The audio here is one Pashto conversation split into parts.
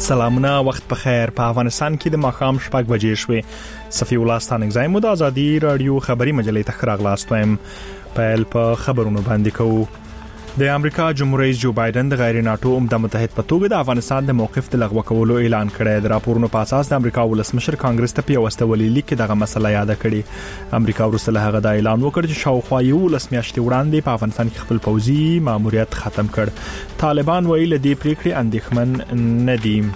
سلامونه، وخت په خیر. په افغانستان کې د ماښام 6 بجې شوې. صفی الله ستانګزای مو د ازادي رادیو خبري مجلې ته راغلاست وایم. په خبرونو باندې کوو. د امریکا جمهور رئیس جو بایدن د غیر ناتو عمده متحد په توګه د افغانستان د موقف د لغوه کولو اعلان کړی. د راپورونو په اساس د امریکا ولسمشر کانګرس ته پیوسته ولیکي کې دغه مسله یاد کړي. امریکا ورسره هغه د اعلان وکړ چې شاوخوا یو لسمیاشتې وړاندې په افغانستان کې خپل پوځي ماموریت ختم کړ. طالبان ویل د دې پریکړې اندېښمن نه دي.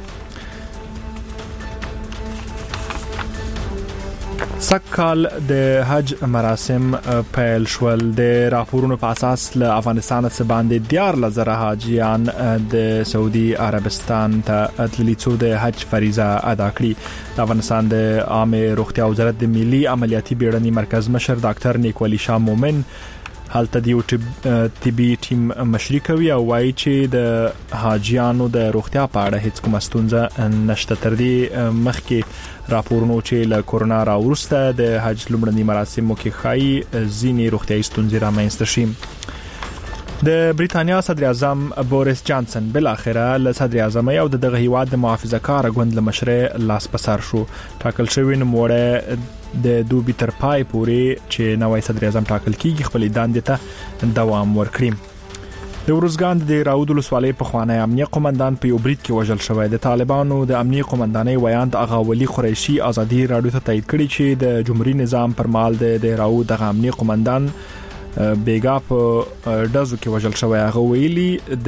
سکهال د حج مراسم پیل شول. د راپورونو په اساس له افغانستان څخه باندې 14,000 حاجیان د سعودي عربستان ته تللي څو د حج فریضه ادا کړې. د افغانستان د عامه روغتیا وزارت د ملي عملیاتي بیړني مرکز مشر ډاکټر نیکولي شاه مومن حالت د یو طبي ټیم مشري کوي او وایي چې د حاجیانو د روغتیا په اړه هیڅ کومه ستونزه نشته. تر دې مخکې راپورونو چې له کورونا راوروسته د حج لومړني مراسمو کې خای ځینې روغتیايي ستونزې رامنځته شي. د بریټانیا صدر اعظم بوریس جانسن بل اخره له صدر اعظم او دغه هیواد د محافظه‌کار غوند له مشره لاس پسار شو. ټاکل شوی نوموړی د دوبي تر پای پورې چې نوای صدر اعظم ټاکل کیږي خپل دندې ته دوام ورکړي. د ورزګان د راود ولسوالۍ په خوانی امنیه قومندان په یو برید کې وژل شوی. د طالبانو د امنیه قومندانۍ ویاند اغا ولی قریشي ازادي رادیو ته تایید کړی چې د جمهوریت نظام پر مال د راود د امنیه قومندان بیګا په دزو کې وژل شوی. هغه ویلي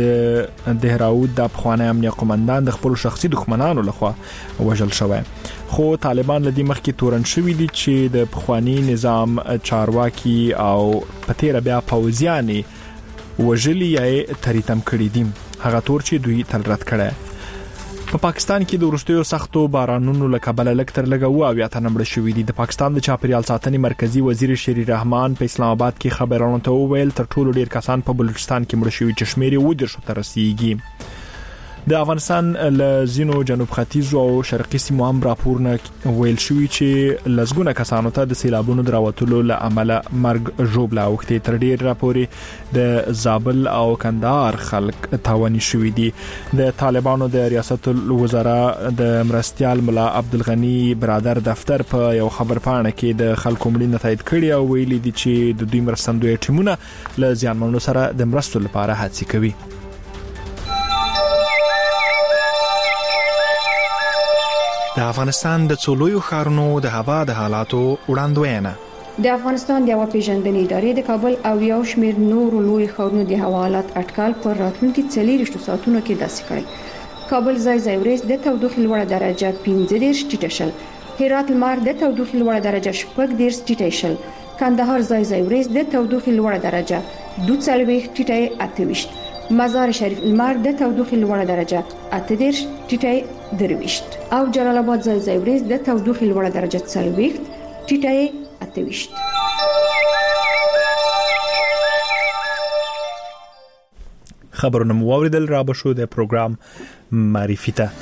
د دهراود د خوانی امنیه قومندان د خپل شخصي دښمنانو لخوا وژل شوی. خو طالبان لدی مخکې تورن شوی دي چې د پخوانی نظام چارواکي او پتیره بیا پوزیانی وژلی یې تریتم کړی دي. هغه تور چې دوی تل رد کړي. په پاکستان کې د ورستیو سختو بارانونو له کبله لکتر لګو او یا تنمړ شوې دي. د پاکستان د چاپریال ساتنې مرکزی وزیر شری رحمان په اسلام آباد کې خبرونه ته ویل تر ټولو ډیر کسان په بلوچستان کې مړ شوي چې شمیر یې 10 ته رسیدي. د افغانستان له زینو جنوب ختیځ او شرقي سیمو هم راپورونه ویل شوی چې لزګونه کسانو ته د سیلابونو دراوتلو له امله مرګ ژوبله وخت تر ډیر راپورې د زابل او کندهار خلک تاواني شوی دي. د طالبانو د ریاست الوزرا د مرستيال ملا عبدالغنی برادر دفتر په یو خبر پاڼه کې د خلکو مړینه تایید کړي او ویلي دي چې د دوی مرستندوی ټیمونه له ځانمنو سره د مرستو لپاره هڅې کوي. د افغانستان د څولویو ښارونو د هوا د حالاتو وړاندوینه. د افغانستان د هوا پیژندنې ادارې د کابل او یو شمېر نورو لوی ښارونو د هوا حالات اټکل پر راتلونکي 40 ساعتونو کې داسې کړی. کابل ځای ورځ د تودوخې لوړه درجه 15 ټیټه شل، هرات لمر د تودوخې لوړه درجه 14 ټیټه شل، کندهار ځای ورځ د تودوخې لوړه درجه 42 ټیټه 28، مزار شریف لمر د تودوخې لوړه درجه 18 ټیټه 23 او جلال آباد ځای ورځ د تودوخې لوړه درجه 40 ټیټه 28. خبرونه مو اوریدل. را بشو د پروګرام معرفي ته.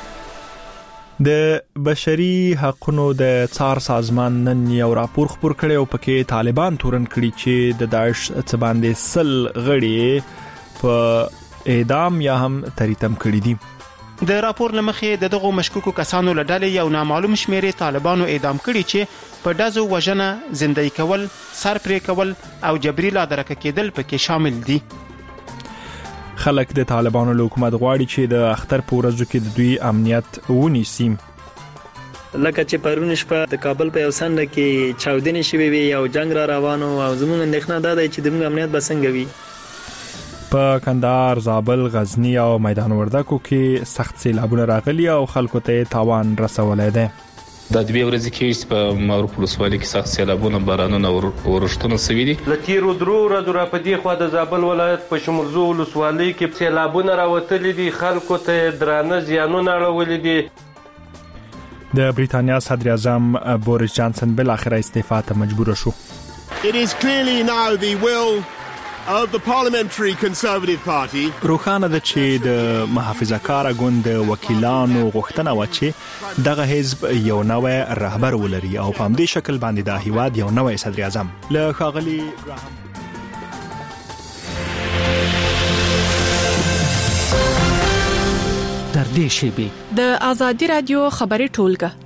د بشري حقوقو د څار سازمان نن یو راپور خپور کړی او پکې طالبان تورن کړي چې د داعش څخه باندې سل غړي په اعدام یا هم تریتم کړي دي. د راپور لمخې دغه مشکوکو کسانو له ډلې یو نامعلوم شمیرې طالبانو اعدام کړي چې په دازو وژنه، زندۍ کول، سر پرې کول او جبري لادرکه کېدل پکې شامل دي. خلک د طالبانو له حکومت غواړي چې د اختر په ورځو کې د دوی امنیت ونیسي. لکه چې پرون شپه د کابل په یو سند کې چاودنې شوې وي او جنگ را روانو او زموږ اندېښنه ده چې د موږ امنیت به څنګه وي. په کندهار، زابل، غزنی او میدان وردګو کې سخت سیلابونه راغلي او خلکو ته تاوان رسولای دی. د دوی ورځې کې په ماورو ولسوالۍ کې سخت سیلابونه، بارانونه او ورښتونه شوي دي. له تیرو درو ورځو را پدې خوا د زابل ولایت په شمولزو ولسوالۍ کې سیلابونه راوتلي دي، خلکو ته درانه زیانونه اړولي دي. د بریټانیا صدر اعظم بوریس جانسن بل اخر استعفا ته مجبور شو. It is clearly now the will of the Parliamentary Conservative Party. روخانه ده چې د محافظه‌کار غوند وکیلانو غوښتنه و چې دغه حزب یو نوې رهبر ولري او په همدې شکل باندې د هیواد یو نوې صدر اعظم له ښاغلي در نږدې شیبې د آزادي رادیو خبري ټولګه.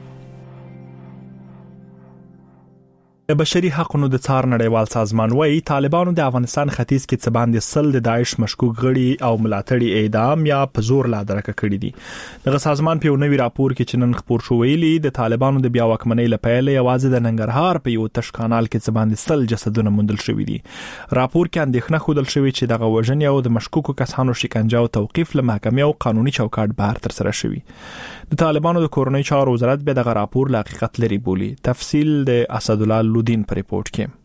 د بشري حقوقو د څار نړیوال سازمان وايي طالبانو د افغانستان ختیځ کې څه باندې سل د داعش مشکوک غړي او ملاتړي اعدام یا په زور لا درکه کړي دي. دغه سازمان په نوې راپور کې چې نن خبر شو ویلي د طالبانو د بیا واکمنۍ لپاره یوازې د ننګرهار په یو تش کانال کې څه باندې سل جسدونه موندل شوي دي. راپور کې اندېښنه خوده شوې چې دغه وژنې او د مشکوکو کسانو شکنجه او توقيف له محکمې او قانوني چوکاټ بهر تر سره شوي. د طالبانو د کورنۍ چارو وزارت به دغه راپور له حقیقت لري بولی. تفصیل د اسد الله دین په ریپورت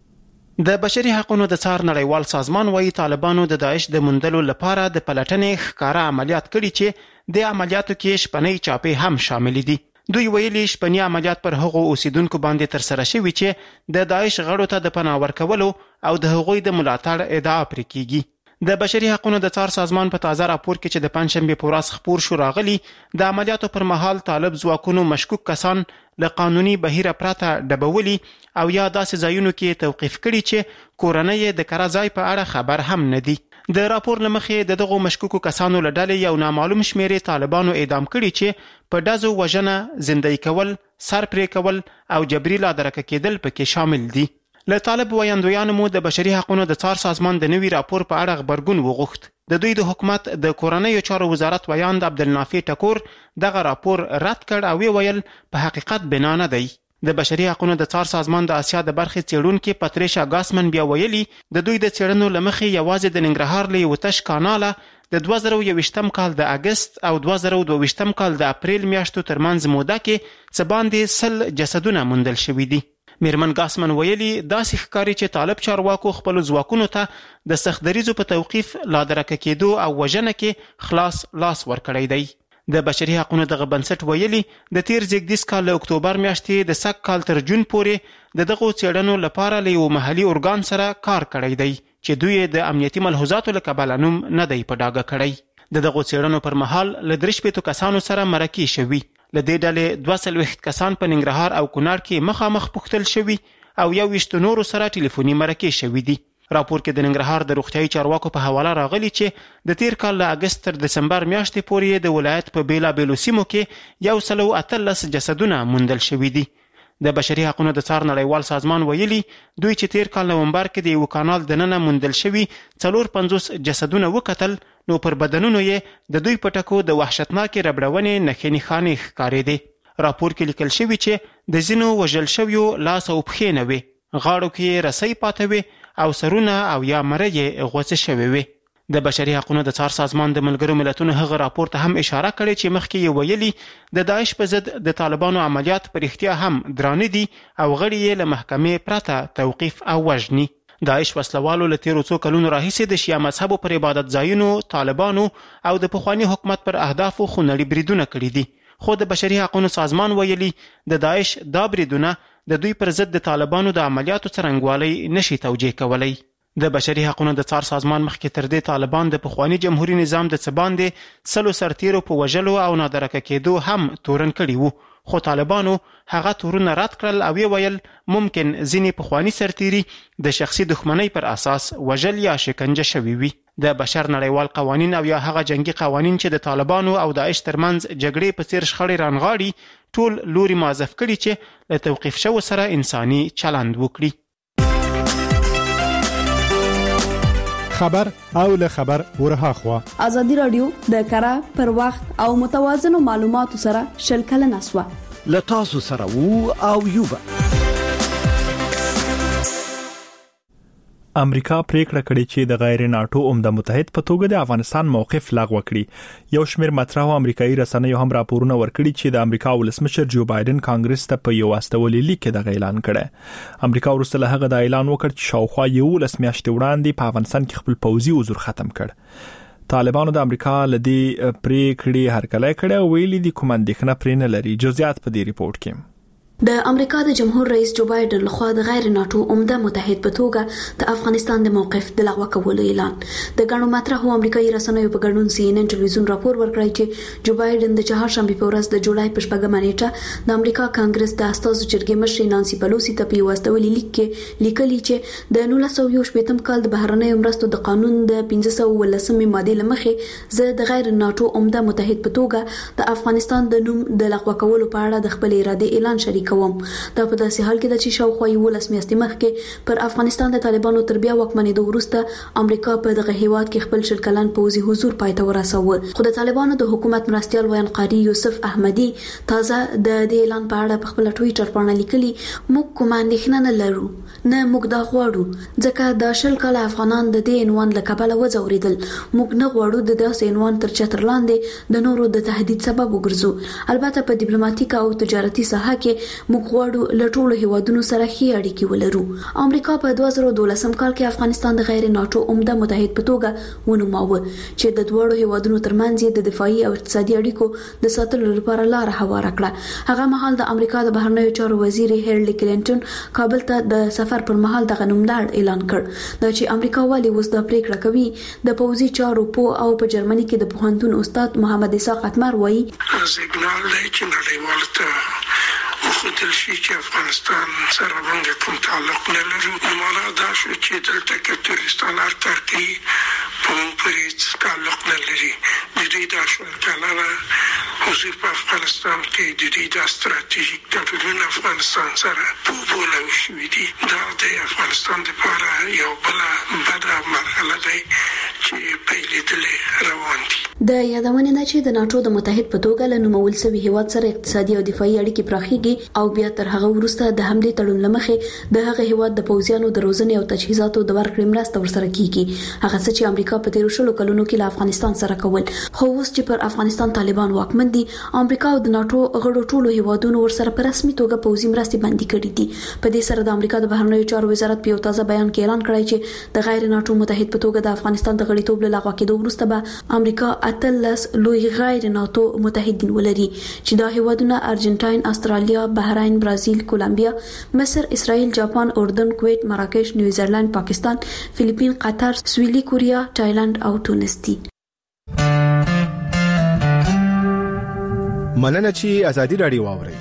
کې. د بشري حقوقو د څار نړیوال سازمان وايي طالبانو د داعش د موندلو لپاره د پلټنې ښکارا عملیات کړي چې د عملیاتو کې شپنۍ چاپې هم شامل دي. دوی ویلي شپنۍ عملیات پر هغو اوسیدونکو باندې تر سره شوي چې د داعش غړو ته د پناه ورکولو او د هغوی د ملاتړ ادعا پرې کیږي. د بشري حقوقو د څار سازمان په تازه راپور کې چې د پنځشنبه په ورځ خبر شو راغلي د عملیاتو پر مهال طالب ځواکونو مشکوک کسان له قانوني بهیره پراته ډبولي او یا داسې ځایونو کې توقيف کړي چې کورنۍ د کار ځای په اړه خبر هم نه دي. د راپور لمخې دغه مشکوکو کسانو له ډلې یو نامعلوم شمیرې طالبانو اعدام کړي چې په دازو وژنه، زندۍ کول، سر پرې کول او جبري لا درکه کېدل پکې شامل دي. له طالب ویاندویانو مو د بشري حقوقو د څار سازمان د نوي راپور په اړه خبرګون وغوښت. د دوی د حکومت د کورنۍ چارو وزارت ویاند عبدالنافع ټکور دغه راپور رد کړ او ویل په حقیقت بنا نه دی. د بشري حقوقو د څار سازمان د اسیا د برخې څېړونکو پاتریشا ګاسمن بیا ویلي د دوی د څېړنو لمخې یوازې د ننګرهار له وتش کاناله د 2021م کال د اگست او 2022م کال د اپریل میاشتو ترمنځ موده کې څه باندې سل جسدونه موندل شوي دي. میرمن ګاسمن ویلي داسې ښکاري چې طالب چارواکو خپل ځواکونو ته د سختدریزو په توقيف لا درکه کېدو او وژنه کې خلاص لاس ورکړی دی. د بشري حقوقو دغه بنسټ ویلي د تیر زیږدیز کال له اکتوبر میاشتې د سږ کال تر جون پورې دغه څېړنو لپاره له یو محلي ارګان سره کار کړی دی چې دوی د امنیتي ملحوظاتو له کبله نوم نه دی په ډاګه کړی. دغه څېړنو پر مهال له 3 کسانو سره مرکې شوي. له دې ډلې 22 کسان په ننګرهار او کونړ کې مخامخ پوښتل شوي او 21 نورو سره ټلیفوني مرکې شوي دي. راپور کې د ننګرهار د روغتیايي چارواکو په حواله راغلي چې د تیر کال له اگست تر دسمبر میاشتې پورې د ولایت په بیلابیلو سیمو کې 113 جسدونه موندل شوي دي. د بشري حقوقو د څار نړیوال سازمان ویلي دوی چې تیر کال نومبر کې د یو کانال دننه موندل شوي 450 جسدونه وکتل نو پر بدنونو یې د دوی په ټکو د وحشتناکې ربړونې نښې نښانې ښکارېدې. راپور کې لیکل شوي چې د ځینو وژل شویو لاس او پښې نه وي، غاړو کې رسۍ پاته وي او سرونه او یا مره یې غوڅې شوې وي. د بشري حقوقو د څار سازمان د ملګرو ملتونو هغه راپور ته هم اشاره کړې چې مخکې یې ویلي د داعش په ضد د طالبانو عملیات په رښتیا هم درانه دي او غړي یې له محکمې پرته توقيف او وژني. داعش وسلوالو له تیرو څو کلونو راهیسې د شیعه مذهبو پر عبادت ځایونو، طالبانو او د پخواني حکومت پر اهدافو خونړي بریدونه کړي دي. خو د بشري حقوقو سازمان ویلي د داعش دا بریدونه د دوی پر ضد د طالبانو د عملیاتو څرنګوالي نشي توجیه کولی. د بشري حقوقو د څار سازمان مخکې تر دې طالبان د پخواني جمهوریت نظام د څه باندې سلو سرتیرو په وژلو او نادرکه کېدو هم تورن کړي وو، خو طالبانو هغه تورونه رد کړل او ویل ممکن ځینې پخواني سرتیري د شخصي دښمنۍ پر اساس وژل یا شکنجه شوي وي. د بشر نړیوال قوانین او یا هغه جنگي قوانین چې د طالبانو او داعش ترمنځ جګړې په څیر شخړې رانغاړي ټول لوري معذف کړي چې له توقيف شو سره انساني چلند وکړي. خبر او له خبر ورها خوا ازادي رادیو د کره پر وخت او متوازنو معلوماتو سره شلکل نسوه لتاسو سره وو او یوبا. امریکا پریکړه کړې چې د غیر ناتو عمده متحد په توګه د افغانستان موقف لغوه کړي. یو شمېر مطرح امریکایي رسنیو هم راپورونه ورکړي چې د امریکا ولسمشر جو بایدن کانګرس ته په یو استولي لیک کې د اعلان کړي. امریکا ورسره هغه د اعلان وکړ چې شاوخوا 11 میاشتې وړاندې په افغانستان کې خپل پوځي حضور ختم کړ. طالبانو د امریکا لدی پریکړې هرکلی کړي او ویلي دي کوم اندېښنه پرې نه لري. جزئیات په دې ریپورت کې. د امریکا د جمهور رئیس جو بایدن لخوا د غیر ناتو عمده متحد په توګه د افغانستان د موقف د لغوه کولو اعلان. د ګڼو مطرحو امریکایي رسنیو په ګډون CNN ټلویزیون راپور ورکړی چې جو بایدن د چهارشنبه په ورځ د جولای په 8مه نیټه د امریکا کانګرس د استازو جرګې مشر نانسي پلوسی ته په واستولي لیک کې لیکلي چې د 1918 کال د بهرنیو مرستو د قانون د 1513 ماده لمخې زه د غیر ناتو عمده متحد په توګه د افغانستان د نوم د لغوه کولو په اړه د خپل اراده اعلان شریک کوم. دا په داسې حال کې ده چې شاوخوا 11 میاشتې مخکې پر افغانستان د طالبانو تر بیا واکمنېدو وروسته امریکا په دغه هیواد کې خپل شل کلن پوځي حضور پای ته ورساوه. خو د طالبانو د حکومت مرستیال ویان قاری یوسف احمدي تازه د دې اعلان په اړه په خپل ټوئیټر باندې لیکلي موږ کوم اندېښنه نه لرو، نه موږ دا غواړو ځکه د شل کاله افغانان د دې عنوان له کبله وځوریدل. موږ نه غواړو د داسې عنوان تر چتر لاندې د نورو د تهدید سبب وګرځو. البته په ډیپلوماټیک او تجارتي ساحه کې موږ غواړو له ټولو هیوادونو سره ښې اړیکې ولرو. امریکا په 2012 کال کې افغانستان د غیر ناتو عمده متحد په توګه ونوماوه چې د دوه هیوادونو ترمنځ د دفاعي او اقتصادي اړیکو د ساتلو لپاره لار هواره کړه. هغه مهال د امریکا د بهرنیو چارو وزیر هیلری کلینټن کابل ته د سفر پر مهال د غنوملړ اعلان کړ دا چې امریکا والی اوس د پریکړه کوي. د پوځي چارو او په جرمني کې د پوهنتون استاد محمد اسحاق اتمر وایي سیګنال دی چې نړیوال ته وخدل شي چې افغانستان سره باندې کوم تعلق نه لري. معنا دا شو چې دلته کې تورستان ارتقي په پرې تعلق نه لري. د دې د شول کاناډا حضور په افغانستان کې د دې د ستراتیژیک تړون افغانستان سره په بوله شوې دي. دا د افغانستان لپاره یو بل مرحله ده چې پیلېدلې روان دي. د یادونه نه چې د ناتو د متحد په توګه له نومول شوی هیواد سره اقتصادي او دفاعي اړیکې پراخیږي او بیا تر هغه وروسته د همدې تړون لمخې د هغه هیواد د پوځیانو د روزنې او تجهیزاتو د ورکړې مرسته ورسره کیږي. هغه څه چې امریکا په 13 کلونو کې له افغانستان سره کول. خو اوس چې پر افغانستان طالبان واکمن دي امریکا او د ناتو غړو ټولو هیوادونو ورسره په رسمي توګه پوځي مرستې باندې کړې دي. په دې سره د امریکا د بهرنیو چارو وزارت په یو تازه بیان کې اعلان کړی چې د غیر ناتو متحد په توګه د افغانستان د غړیتوب له لغوه کېدو وروسته به امریکا 18 لوی غیر ناتو متحدین ولري چې دا هیوادونه ارجنټاین، استرالیا، بحرین، برازیل، کولمبیا، مصر، اسرائیل، جاپان، اردن، کویت، مراکش، نیوزیلند، پاکستان، فلیپین، قطر، سویلي کوریا، تایلند او تونس دي. مننه چې ازادي رادیو واوري.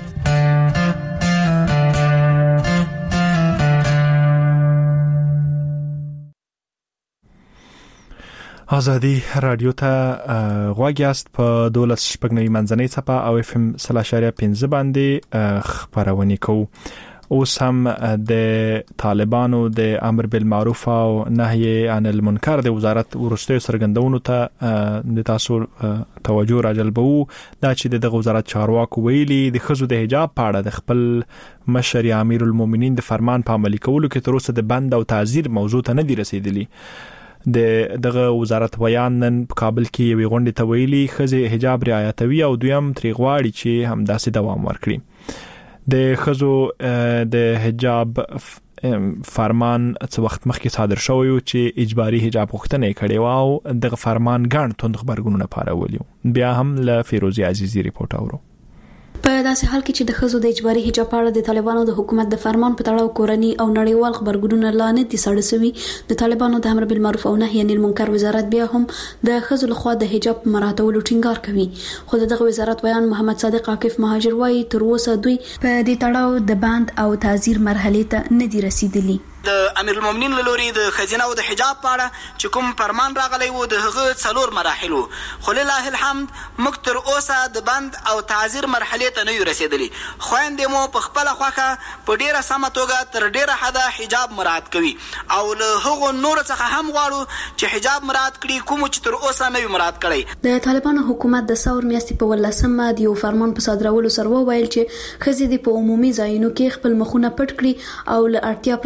ازادي رادیو ته غواګیاست په 12 شپږنوي منځنۍ صفه او FM 3.15 باندې خبرونه کوو. اوس هم د طالبانو د امر بالمعروف او نهي عن المنکر د وزارت ورستي سرګندونو ته د تاسو توجه راجلبو دا چې د وزارت چارواکو ویلي د خزو د حجاب په اړه د خپل مشر امیر المؤمنین د فرمان په عملي کولو کې تر اوسه د بند او تعزیر موضوع ته نه دی رسیدلی. دغه وزارت بیان نن په کابل کې یو غونډه ته ویلي خزه حجاب رعایتوي او دویم تریغواړي چې همداسې دوام ورکړي. د خزو د حجاب فرمان څو وخت مخکې صادر شوی و چې اجباري حجاب غوښتنه کړې و او دغه فرمان ګڼ توند خبرګونونه پارولیو. بیا هم له فیروزي عزیزی ریپورت اورو. په داسې حال کې چې د خزو د اجباري حجاب په اړه د طالبانو د حکومت د فرمان په تړاو کورنی او نړیوال خبرګونونه لاندې دي سړ سوي. د طالبانو د امر بالمعروف او نهي عن المنکر وزارت بیا هم د خزو لخوا د حجاب مراعاتولو ټینګار کوي. خو دغه وزارت بیان محمد صادق عاکف مهاجر وايي تر اوسه دوی په دې تړاو د بند او تعزیر مرحله ته نه دي رسیدلي. د امیر المؤمنین لوري د خزینه او د حجاب په اړه چې کوم فرمان راغلی وو د هغه 4 مراحل خو لله الحمد موږ تر اوسه د بند او تعزیر مرحله ته نه رسیدلی. خويندې مو په خپل خوخه په ډیره سمه توګه تر ډیره حده حجاب مراعات کوي او له هغو نور څخه هم غواړو چې حجاب مراعات کړي کوم چې تر اوسه نه مراعات کړي. د طالبانو حکومت د ثور میاشتې په 18مه د یو فرمان په صادرولو سره وویل چې خزې د په عمومي ځایونو کې خپل مخونه پټ کړي او له اړتیا پرته د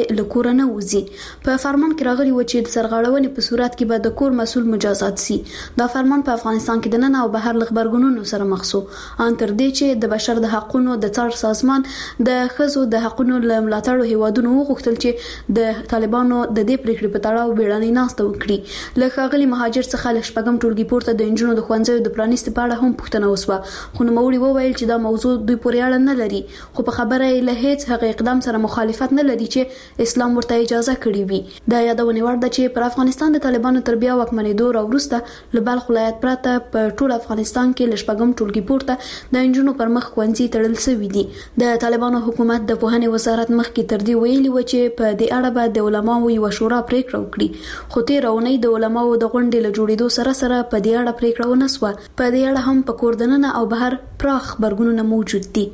له کور نه وځي. په فرمان کې راغلي و چې د سرغړونې په صورت کې به د کور مسؤل مجازات سي. دا فرمان په افغانستان کې د نن او بهر خبرګونونو سره مخ شو. ان تر دې چې د بشر د حقوقو د څار سازمان د خزو د حقوقو ملاتړ هیوادونو وغوښتل چې د طالبانو د دې پریکړې په تړاو بیړنۍ ناسته وکړي. له ښاغلي مهاجر څخه له شپږم ټولګي پورته د انجونو د ښوونځیو د پرانیستي په اړه هم پوښتنه وسوه، خو نوموړي وویل چې دا موضوع دوی پورې اړه نه لري، خو په خبره یې له هیڅ هغه اقدام سره مخالفت نه لري چې اسلام ورته اجازه کړې وي. دا یادونه وړ ده چې پر افغانستان د طالبانو تر بیا واکمنېدو راوروسته له بلخ ولایت پرته په ټول افغانستان کې له شپږم ټولګي پورته د انجونو پر مخ ښوونځي تړل شوي دي. د طالبانو حکومت د پوهنې وزارت مخکې تر دې ویلي و چې په دې اړه به د علماو یو شورا پریکړه وکړي، خو تیر اونۍ د علماو د غونډې له جوړېدو سره په دې اړه پریکړه ونه سوه. په دې اړه هم په کور دننه او بهر پراخ خبرګونونه موجود دي.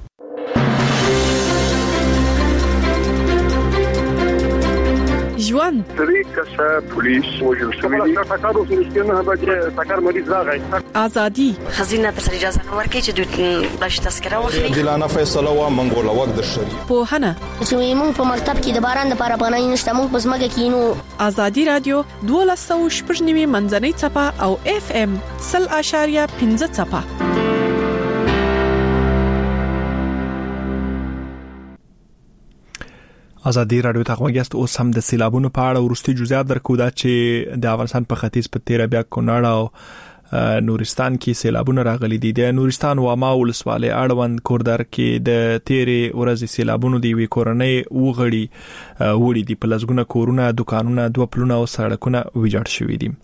ژوند طریقه پولیس وجل شوی دی تاکارو سرستنه به تاکار مریض راغی ازادي خزینه تر اجازه نه ورکړي چې دوی باش تذکره واخلي. دلانه فیصله وا منګول وخت د شریعت پوهنه چې موږ په مکتب کې د باران د لپاره باندې نشته، موږ په ځمکه کې نو. ازادي رادیو 12.9 منځنۍ چپه او FM 0.5 چپه. ازادي رادیو ته غوږیاست. اوس هم د سیلابونو په اړه ورستي جزئیات درکو دا چې د افغانستان په ختیځ په تیره بیا کونړ او نورستان کې سیلابونه راغلي دي. د نورستان واما ولسوالۍ اړوند کوردر کې د تیرې ورځې سیلابونو دی وی کورنۍ وړي دي په لزګونه کورونه، دکانونه، دوه پلونه او سړکونه ویجاړ شوي دي.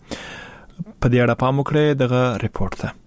په دې اړه پام وکړئ دغه ریپورت ته.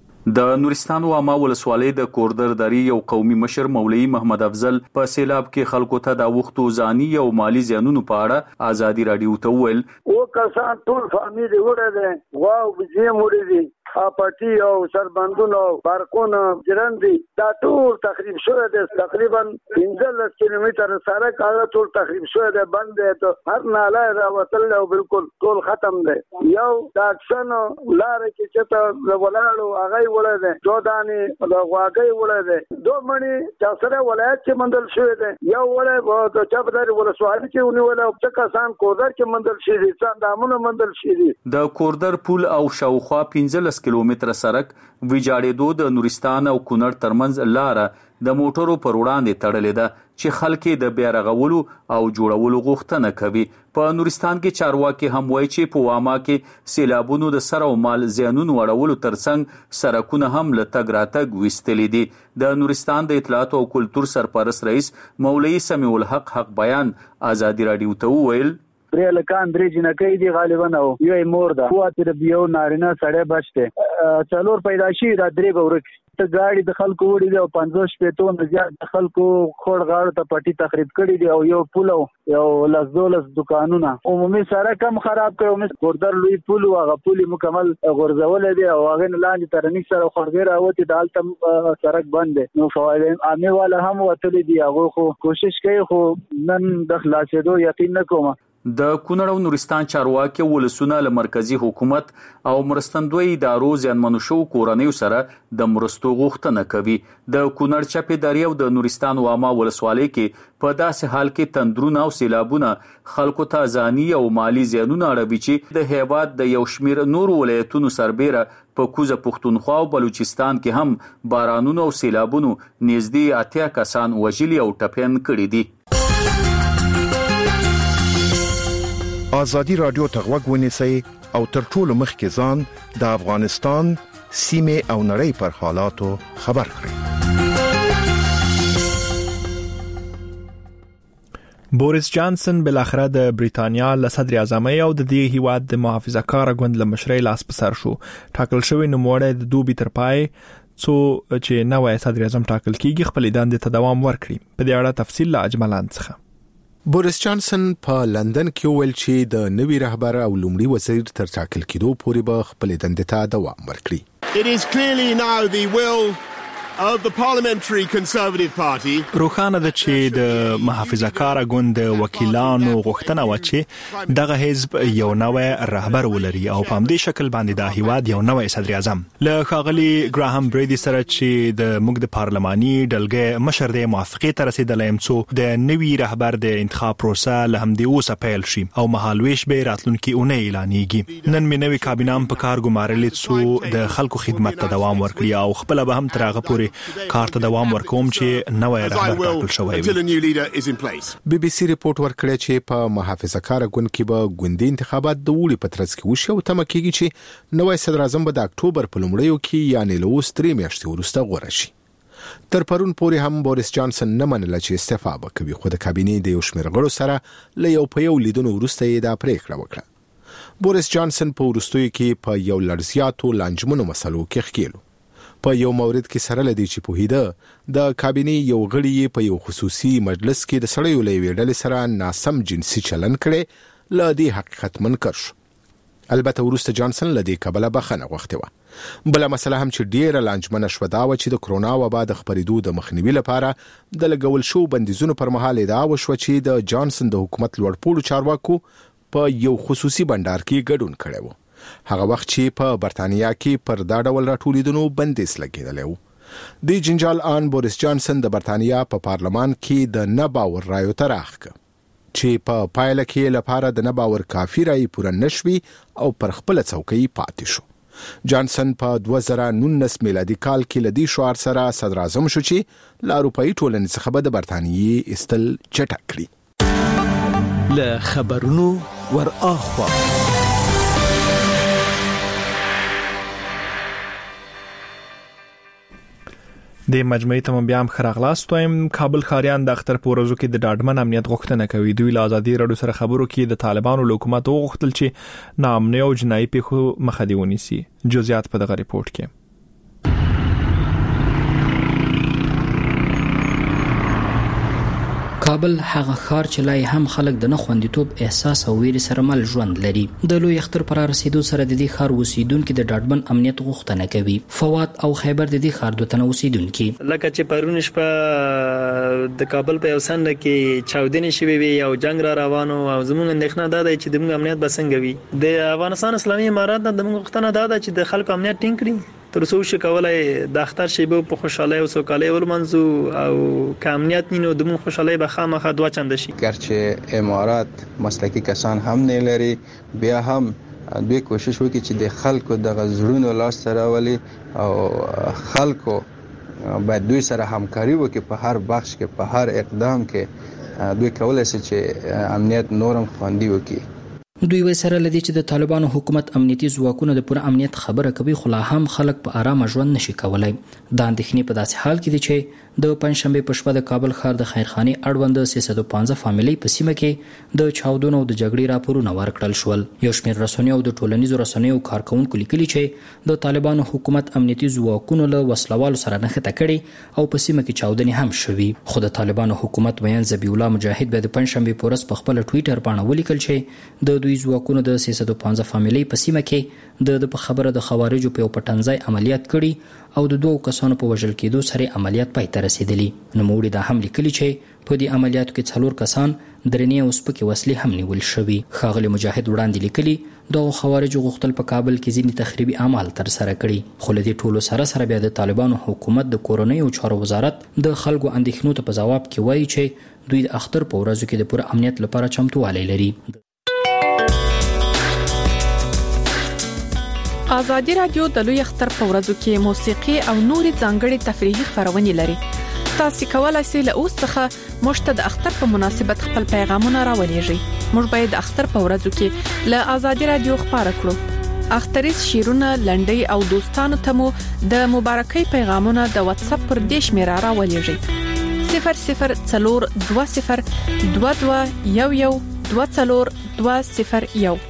د نورستان واما ولسوالۍ د کوردر دری یو قومي مشر مولوی محمد افضل په سیلاب کې خلکو ته د وختو ځاني او مالی زیانونو په اړه ازادي رادیو ته ویل او کسان ټول فامیل وړه ده واو بجې مړي دي پټي او سربندونو بارکونه جرندي دا ټول تخریب شوه ده. تقریبا 15 کیلومتر سره کاله ټول تخریب شوه ده، بند ده، ته هر ناله راوتل او بالکل ټول ختم ده. یو دا اکشن لار کې چې ته ولاړو هغه وړه ده، جوړانی د واګي وړه ده، دوه مڼي چې سره ولایت کې مندل شوه ده، یو وړه د چابدار ولسوالۍ کې ونیول او څه کسان کوردر کې مندل شي دي، څنګه دامونه مندل شي دي. د کوردر پول او شاوخوا 15 کیلومتر سړک ویجاړېدو د نورستان او کونړ ترمنځ لار د موټرو پر وړاندې تړلې ده چې خلک د بیا رغولو او جوړولو غوښتنه کوي. په نورستان کې چارواکي هم وایي چې په واما کې سیلابونو د سر او مال زیانونو اړولو ترڅنګ سړکونه هم له تګ راتګ ویستلي دي. د نورستان د اطلاعات او کلتور سرپرست رئیس مولوی سمیع الحق حق بیان ازادي رادیو ته وویل درې لکان درې جنکې دي غالبا او یو مور ده خو تر بیو نارینه سړی بچته څلور پیدا شي دا درې بورک ته گاڑی د خلکو وړي دي او 50 پېټو نه زیات د خلکو خور غاړو ته پټي تخریب کړي دي او یو پول او یو لزدولس دکانونه عمومي سره کم خراب کړو. مې کوردر لوی پول او هغه پول مکمل غورځول دي او هغه لاندې ترنیک سره خورګر اوتی د حالت سرک بند نو فوائد عامه والا هم وتل دي. هغه خو کوشش کوي خو نن د خلاصېدو یقین نکوم. د کونړ او نورستان چارواکي ولسونه له مرکزی حکومت او مرستندوی ادارو زیانمنو شو کورنیو سره د مرستو غوښتنه کوي. د کونړ چپې درې او د نورستان واما ولسوالۍ کې په داسې حال کې تندرونه او سیلابونه خلکو ته ځاني او مالی زیانونه اړوي چې د هیواد د یو شمیر نور ولایتونو سربېره په کوزه پښتونخوا او بلوچستان کې هم بارانونو او سیلابونو نږدې 80 کسان وژلي او ټپيان کړي دي. ازادي رادیو ته غوږ ونیسئ او تر ټولو مخکې ځان د افغانستان سیمه او نړۍ پر حالاتو خبر کړئ. بوریس جانسن بالاخره د بریتانیا له صدر اعظمۍ او د دې هیواد د محافظه‌کار ګوند له مشرۍ لاس په سر شو. ټاکل شوی نوموړی د دوبي تر پای څو چې نوې صدر اعظم ټاکل کیږي خپل دندې ته دوام ورکړي. په دې اړه تفصیل له اجملان څخه. بوریس جانسن په لندن کې ویل چې د نوي رهبر او لومړي وزیر تر ټاکل کېدو پورې به خپل دندې ته دوام ورکړي. It is clearly now the will of the Parliamentary Conservative Party. روخانه ده چې د محافظه کار ګوند وکیلانو غوښتنه و چې دغه حزب یو نوې رهبر ولري او په همدې شکل باندې د هیواد یو نوې صدر اعظم له ښاغلي ګراهام بریدي سره چې د موږ د پارلماني ډلګې مشر د موافقې ته رسیدلی څو د نوي رهبر د انتخاب پروسه له همدې اوسه پیل شي او مهالویش به راتلونکي اونۍ اعلانېږي. نن مې نوې کابینه په کار ګمارلې څو د خلکو خدمت ته دوام ورکړي او خپل به هم تر هغه پورې کار ته دوام ورکوم چې نوې رهبر ټاکل شوی وي. بي بي سي ریپورت ورکړی چې په محافظه کار ګوند کې به ګوندي انتخابات د اوړي په ترڅ کې وشي او تمه کېږي چې نوې صدر اعظم به د اکتوبر په لومړیو کې یعنی له اوس 3 میاشتې وروسته غوره شي. تر پرون پورې هم بوریس جانسن نه منله چې استعفا وکوي خو د کابینې د یو شمېر غړو سره له یو په یو لیدنو وروسته یې دا پریکړه وکړه. بوریس جانسن په وروستیو کې په یو لړزیاتو لانجمنو مسلو کې ښکېلو. په یو مورد کې سره لدی چې په هیده د کابینې یو غړي په یو خصوصي مجلس کې د سړیو لوي ډلې سره ناسم جنسي چلن کړي لدی حقیقت منکر شو. البته ورسته جانسن لدی کابل بخنه غوښته و. بل مسله هم چې ډیره لانجمنه شو دا و چې د کرونا وبا د خبرېدو د مخنیوي لپاره د لګول شو بندیزونو پر مهال دا و شو چې د جانسن د حکومت لوړپوړو چارواکو په یو خصوصي بندر کې ګډون کړي وو. هغه وخت چې په برتانیا کې پر دا ډول راټولیدنو بندیز لګیدلی و. د جنجال آن بوریس جانسن د برتانیا په پارلمان کې د نه باور رایو ته راغله چې په پایله کې لپاره د نه باور کافي رای پوره نشوي او پر خپل څوکۍ پاتې شو. جانسن په 2019 میلادي کال کې لدی شعار سره صدر اعظم شو چې له اروپאי ټولنې څخه به د برتانیې استل چټک کړي. له خبرونو ور اخوا د مجموعي تم بیا هم خراغلاست وایم. کابل خاریان د اختر په ورځو کې د ډاډمن امنیت غوښتنه کوي. دوی له ازادي رادیو سره خبرو کې د طالبانو حکومت غوښتل چې ناامنۍ او جنایي پیښو مخه دی ونیسي. جزئیات په دغه ریپورت کې. کابل هغه ښار چې لای هم خلک د نه خوندیتوب احساس او ویرې سره مل ژوند لري. د لوی اختر پر رسیدو سره د دې ښار اوسیدونکو د ډاډمن امنیت غوښتنه کوي. فواد او خیبر د دې ښار دوه تنه اوسیدونکو لکه چې پرون شپه د کابل په اوسند کې چاودنې شوې وي او جنگ را روانو او زموږ اندېښنه ده چې د موږ امنیت به څنګه وي. د افغانستان اسلامي امارات د موږ غوښتنه ده چې د خلکو امنیت ټینګ کړي تر څو شي کولای د اختر شیبه په خوشاله او سوکالۍ ولمنځو او کامنیت نینو د موږ خوشاله به خامخا دوه چند شي. ګرچه امارات مسلکی کسان هم نه لري بیا هم دوی کوشش وکړي چې د خلکو د غزړونو لاس سره ولي او خلکو باید دوی سره همکاري وکړي په هر بخش کې په هر اقدام کې دوی کولای شي چې امنیت نورم خوندي وکړي. دوی وایي سره لدی چې د طالبانو حکومت امنیتي ځواکونه د پوره امنیت خبره کوي خو لا هم خلک په آرام ژوند نشي کولای. دا اندېښنې په داسې حال کې دي چې د پنځشنبه په شپه د کابل ښار د خیرخاني اړوند 315 فامیلۍ په سیمه کې د چاودنو او د جګړې راپورونه ورکړل شول. یو شمېر رسنیو او د ټولنیزو رسنیو کارکونکو لیکلي چې د طالبانو حکومت امنیتي ځواکونو له وسلوالو سره نښته کړي او په سیمه کې چاودنې هم شوي. خو د طالبانو حکومت ویان ذبیح الله مجاهد به د پنځشنبه په ورځ په خپل ټویټر باندې ولیکل چې د دوی ځواکونو د 315 فامیلۍ په سیمه کې د خبره د خوارجو په پټنځای عملیات کړي او د دوه کسانو په وژل کېدو سره عملیات پای ته رسیدلی. نو موږ دا هم لیکلي چې په دې عملیاتو کې 4 کسان درنې او سپکې وسلې هم نیول شوي. ښاغلي مجاهد وړاندې لیکلي دغه خوارجو غوښتل په کابل کې ځینې تخریبي اعمال تر سره کړي خو له دې ټولو سره بیا د طالبانو حکومت د کورنۍ او چارو وزارت د خلکو اندېښنو ته په جواب کې وایي چې دوی د اختر په ورځو کې د پوره امنیت لپاره چمتووالی لري. ازادي رادیو د لوی اختر په ورځو کې موسیقي او نوري ځانګړي تفریحي خبرونه لري. تاسو کولای شئ له اوس څخه مشته د اختر په مناسبت خپل پیغامونه راولېږئ. موږ باید د اختر په ورځو کې له ازادي رادیو خبره کړو. اختریز شیرونه لنډي او دوستانو ته مو د مبارکۍ پیغامونه د واتس اپ پر دیش میرا راولېږئ. 002022 20201.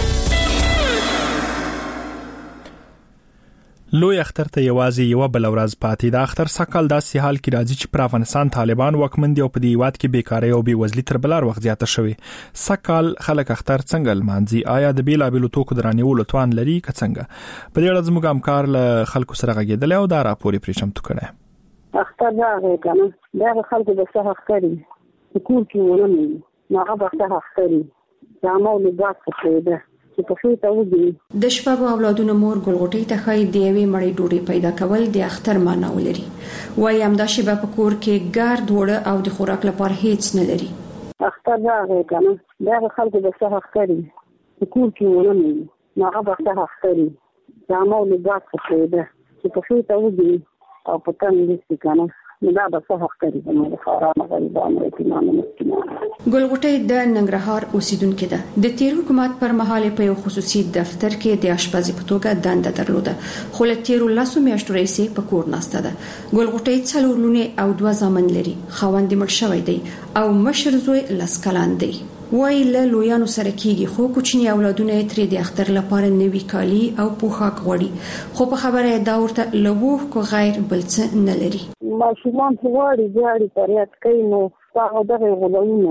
لوی اختر ته یوازې یو بل ورځ پاتې. د اختر سکهال داسې حال کې راځي چې پر افغانستان طالبان واکمن دي او په دې هیواد کې بیکاری او بېوزلي تر بلار وخت زیاته شوې. سکهال خلک اختر څنګه لمانځي؟ آیا د بیلابېلو توکو درانیولو توان لري که څنګه؟ په دې اړه زموږ همکار له خلکو سره غږېدلی او دا راپور یې پرې چمتو کړی. اختر راغی کنه دا خلکو د څه اختري کور کې ورنه نو هغه څه اختري دا مو لباس څه چې په خېټه وږي د شپږو اولادونو مور ګلغوټۍ ته ښایي د یوې مړۍ ډوډۍ پیدا کول د اختر معنا ولري. وایي همدا شیبه په کور کې ګرد وړه او د خوراک لپاره هیڅ نه لري. اختر راغی کنه دا خلکو د څه اختري کور کې ورنه نو هغه څه اختري دا مو لباس چې په خېټه وږي او په تن دې کنه دا به څه حق کوي د خارانه غریبانو یتیمانو مسکینانو. ګلغوټۍ د ننګرهار اوسیدونکې ده. د تیر حکومت پر مهال په یو خصوصي دفتر کې د اشپزۍ په توګه دنده درلوده خو له تیرو 10 میاشتو راهیسې په کور ناسته ده. ګلغوټۍ 4 لوڼې او 2 زامن لري. خاوند مړ شوی دی او مشر زوی 10 کلن دی. وای له لویانو سره کېږي خو کوچني اولادونه ترې د اختر لپاره نوي کالي او پوښاک غوړي خو په خبره دا ورته لوه کو غیر بل څه نه لري. ماشومان غواړي ځاړي پریات کوي نو هغه دغه غوړونه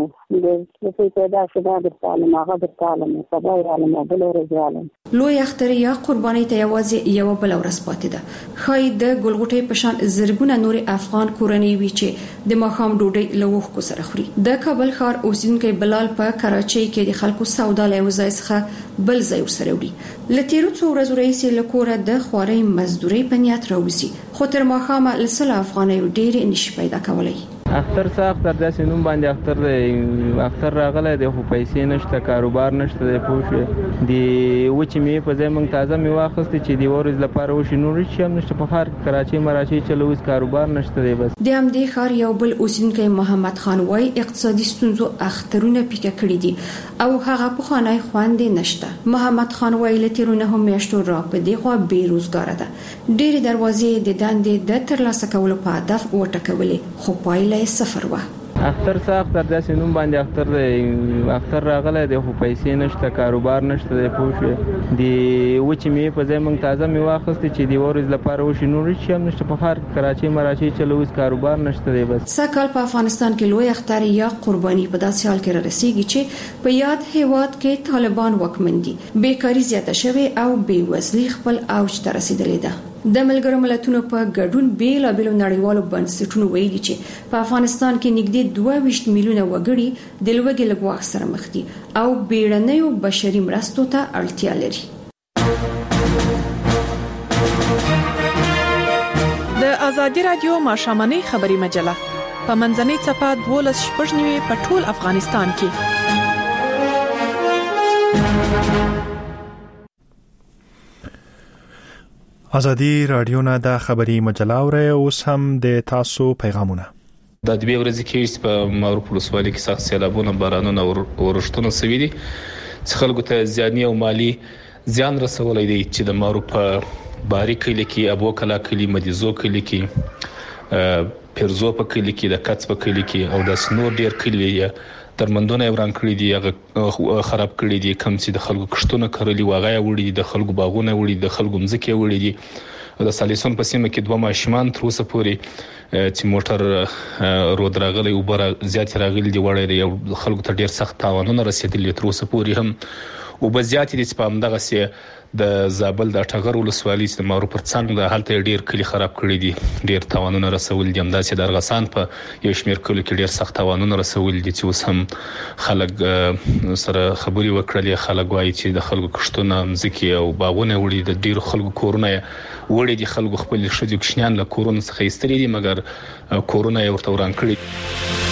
د څه پیدا شوه د تعلیم هغه د تعلیم سبا علم بل ورځاله لوی اختر یا قرباني ته یوازې یو بل ورځ پاتې ده. خای د ګلغوټۍ په شان زرګونه نور افغان کورنۍ وی چې د ماښام ډوډۍ لوخ کو سره خوري. د کابل ښار اوسیدونکو بلال په کراچۍ کې د خلکو سودا له وځای څخه بل ځای ورسره وړي. لتیرو څو ورځې رئیس لکوره د خواري مزدوري په نیت راوځي خو تر ماښامه لسل افغانۍ ډېر نشي پیدا کولای. اختر اختر داسې نوم باندې اختر دی. اختر راغلی دی خو پیسې نشته کاروبار نشته دی پوه دی وچې می په ځای موږ تازه می واخستې چې دی ورځ لپاره وشي نور هیڅ هم نشته په ښار کراچۍ مراچۍ چلوي کاروبار نشته دی. بس د همدې ښار یو بل اوسیدونکی محمد خان وای اقتصادي ستونزو اخترونه پیکه کړی دي او هغه په خانه خوند نشته. محمد خان وای لتیرونه هم میاشتو را په دی خو بیروزګار ده. ډېری دروازې د دندې د ترلاسه کولو په هدف وټکولې خو پایله صفر وا. اختر داسې نوم باندې اختر دی. اختر راغلی دی خو پیسې نشته کاروبار نشته دی پوه دی وچې می په ځای موږ تازه می واخستې چې دی ورځ لپاره وشي نور هیڅ هم نشته په ښار کراچۍ مراچۍ چلوي کاروبار نشته دی. بس سکهال په افغانستان کې لوی اختر یا قرباني په داسې حال کې رسیږي چې په یاد هیواد کې طالبان واکمن دي بیکاری زیاته شوه او بیوزلي خپل اوج ته رسیدلې ده. د ملګرو ملتونو په ګډون بیلابېلو نړیوالو بنسټونو ویلي چې په افغانستان کې نږدې 22 میلیونه وګړي د لوږې له ګواښ سره مخ دي او بیړنیو بشري مرستو ته اړتیا لري. د ازادي رادیو ماشوماني خبري مجله په منځنۍ صفحه 12 په ټول افغانستان کې. ازادي رادیو نه د خبري مجله او اوس هم د تاسو پیغامونه. د دې ورځې کې په معروف ولسوالۍ کې سخت سیلابونه بارانونه او ورښتونه سوي دي چې خلکو ته ځاني او مالی زیان رسولای دی چې د معروف په باری کلی کې ابو کلا کلی مدیزو کلی کې پرزو په کلی کې د کڅ په کلی کې او د سنور ډیر کلی ترمندونه وران کړی دي هغه خراب کړی دي کم چې د خلکو کښتونه کړلي واغای وړي دي د خلکو باغونه وړي د خلکو مزکه وړي دي د سالیسون په سیمه کې 2 ماشومان تر اوسه پورې چې موټر رود راغلی او بر زیات راغلي دي وړي یو خلکو ته ډیر سخت تاوانونه رسیدلي تر اوسه پورې هم او بزیات دي چې په همدغه سي د زابل د ټغر ولسوالۍ د مارو پر څنګ د حالت ډیر کلی خراب کړی دي ډیر تاوانونه رسول دي همداسې د ارغسان په یو شمیر کلو کې ډیر سخت تاوانونه رسول دي چې اوس هم خلک سره خبري وکړلې خلک وايي چې د خلکو کښتونه مزکی او باغونه وړي د ډیر خلکو کورونه وړي دي خلکو خپل شذ کښنیان له کورونو څخه ایستري دي مګر کورونه یې ورته وران کړی.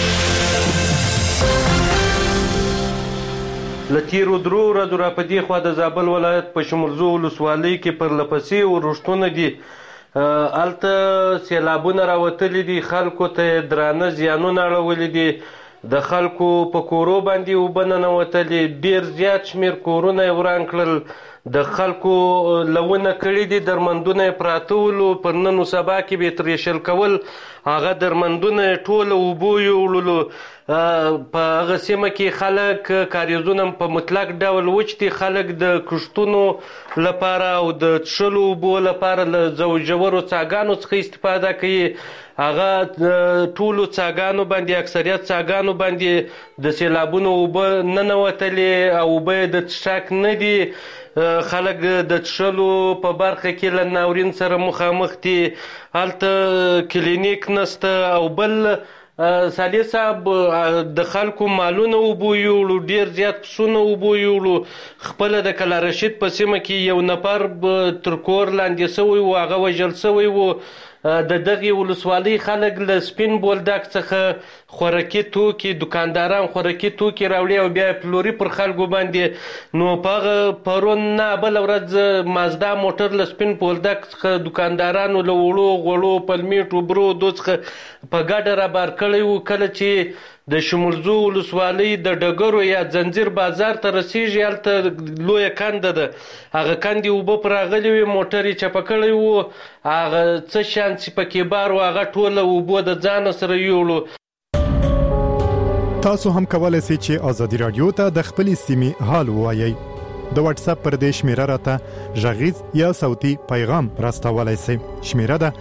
لتیرو درو ورځو راپدې خوا د زابل ولایت په شمرزو ولسوالۍ کې پر لپسې ورښتونه دي هلته سیلابونه راوتلي دي خلکو ته درانه زیانونه اړولي دي د خلکو په کورو باندې اوبه ننوتلې ډېر زیات شمېر کورونه یې وران کړل د خلکو لونه کړي دي درمندونه یې پراته ولو پر نن و سبا کې به یې ترې شل کول هغه درمندونه یې ټوله اوبو یوړلو په هغه سیمه کې خلک کاریزونه په مطلق ډول وچ دي. خلک د کښتونو لپاره او د څښلو اوبو لپاره له ژورو څاګانو څخه استفاده کوي. هغه ټولو څاګانو باندې اکثریت څاګانو باندې د سیلابونو اوبه ننوتلې او اوبه د څښاک نه دي. خلک د څښلو په برخه کې له ناورین سره مخامخ دي. هلته کلینیک نشته او بل صالح صاحب د خلکو مالونه اوبو یوړو، ډیر زیات پسونه اوبو یوړو. خپله د کلا رشید په سیمه کې یو نفر تر کور لاندې سوی و، هغه وژل سوی و. د دغې ولسوالۍ خلک له سپین بولدک څخه خوراکي توکي، دکانداران خوراکي توکي راوړي او بیا پلوري پر خلکو باندې. نو په هغه پرون نه بله ورځ مازدا موټر له سپین بولدک څخه دکاندارانو له وړو غوړو پلمیټو برودو څخه په ګډه رابار کړی و. کله چې د شمولزو ولسوالۍ د ډګرو یا زنځیر بازار ته رسیږي، هلته لویه کنده ده. هغه کندې اوبه پر راغلې وې، موټر یې چپه کړی و. هغه څه شیان چې پکې بار و هغه ټوله اوبه د ځانه سره یوړو. تاسو هم کولای شئ چې ازادي رادیو ته د خپلې سیمې حال ووایئ. د واتس اپ پر دې شمیره راته غږیز یا صوتي پیغام راستولای شئ. شمیره ده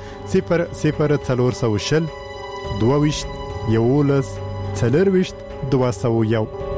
00420 22 11 201.